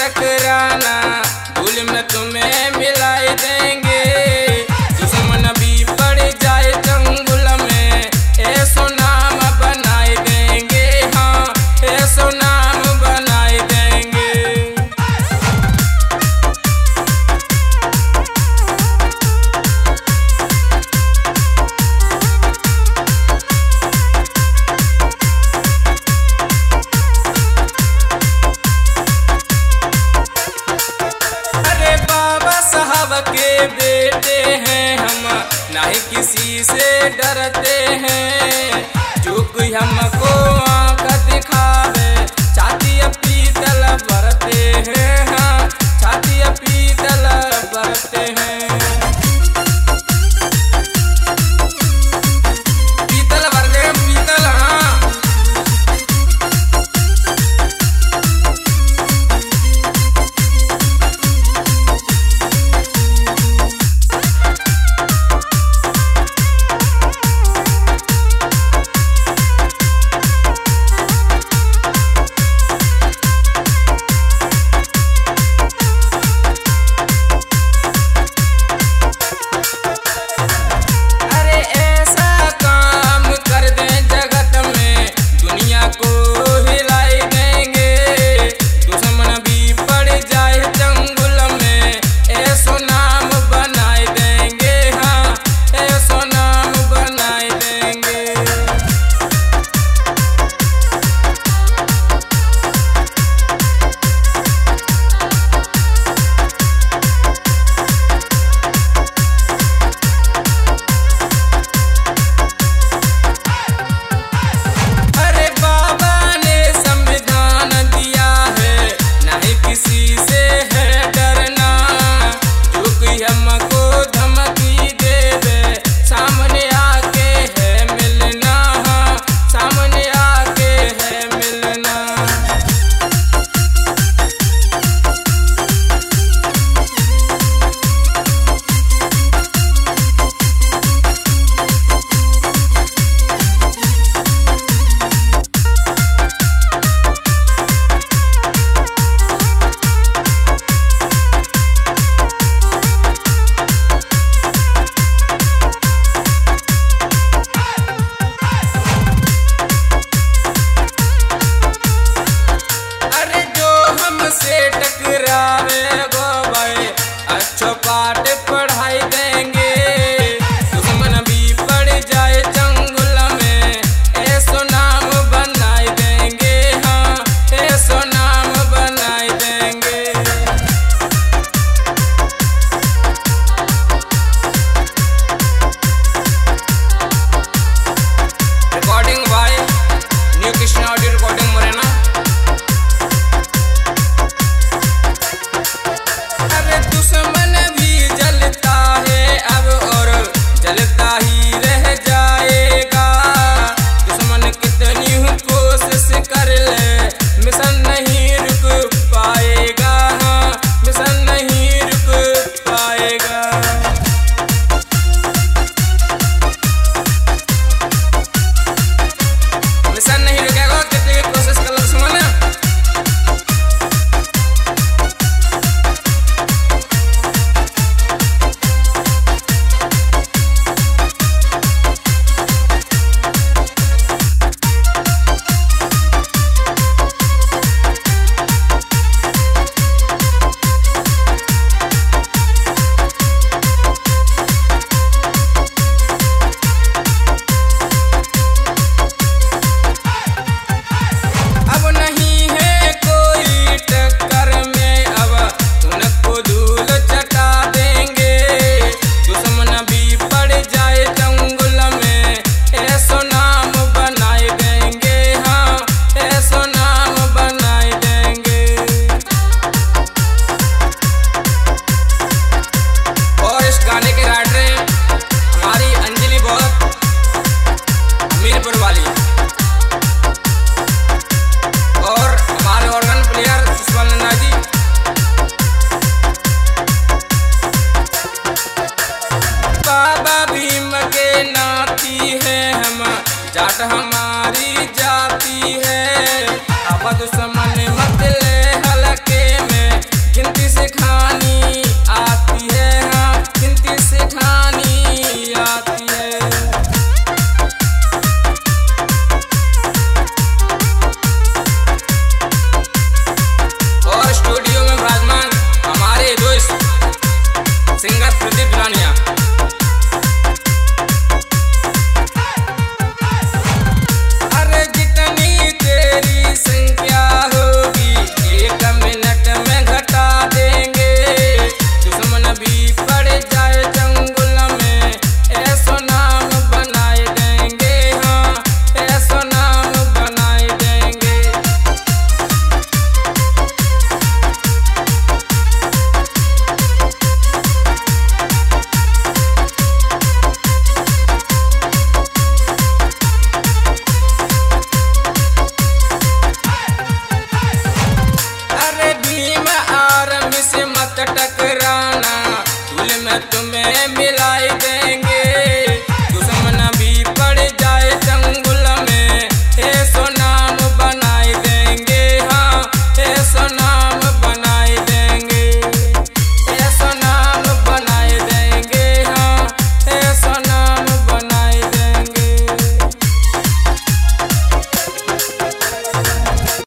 टकराना, धूल में तुम्हें मिलाई देंगे। दुश्मन भी पड़ जाए चंगुल में, ऐसो नाम बनाए देंगे। हाँ, ऐसो नाम बनाए देंगे। अरे बाबा साहब के बेटे हैं हम, नहीं किसी से डरते हैं। जो कोई हमको आँख दिखावे, छाती पीतल भरते हैं। हाँ, छाती पीतल भरते हैं। पीतल भर दे पीतल। हाँ, अरे ऐसा काम कर दे जगत में, दुनिया को हिलाई देंगे। दुश्मन भी पड़ जाए चंगुल में, ऐसो नाम बनाए देंगे। हाँ, ऐसो नाम बनाए देंगे। अरे बाबा ने संविधान दिया है, नहीं किसी से है डरना। जो कोई हमको धमकी देवे, सामने आके है मिलना। हाँ, सामने आके है मिलना। अरे जो हमसे टकरावे गो भाई, अच्छो पाठ पढ़ाई देंगे। दुश्मन भी पड़ जाए चंगुल में, ऐसो नाम बनाए देंगे। हाँ, ऐसो नाम बनाए देंगे। Recording by new Krishna audio recording Morena. अरे दुश्मन भी जलता है अब, और जलता ही रह जाएगा। दुश्मन कितनी कोशिश कर ले, मिशन नहीं रुक पाएगा। हाँ, मिशन नहीं रुक पाएगा। मिशन नहीं रुकेगा, कितनी कोशिश कर लो दुश्मन। अब नहीं है कोई टक्कर में, अब उनको धूल चटा देंगे। दुश्मन भी पड़ जाए चंगुल में, ऐसो नाम बनाए देंगे। हाँ, ऐसो नाम बनाए देंगे। और इस गाने के राइटर हैं हमारी अंजलि बहुत हमीरपुर वाली, और हमारे ऑर्गन प्लेयर सुषमा नंदा जी। बाबा भीम के नाती है हम, जाट हमारी जाति है। अब दुश्मन मत ले हल्के में, खानी